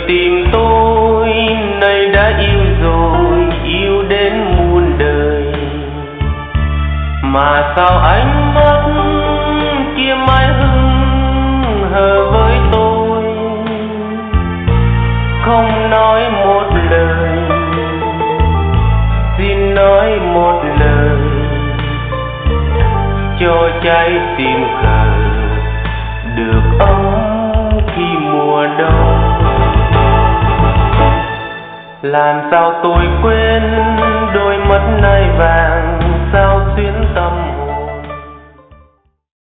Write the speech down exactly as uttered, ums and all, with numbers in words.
tìm tôi nay đã yêu rồi, yêu đến muôn đời. Mà sao ánh mắt kia mãi hững hờ với tôi, không nói một lời, xin nói một lời cho trái tim khờ được ấm khi mùa đông. Làm sao tôi quên đôi mắt nai vàng sao xuyến tâm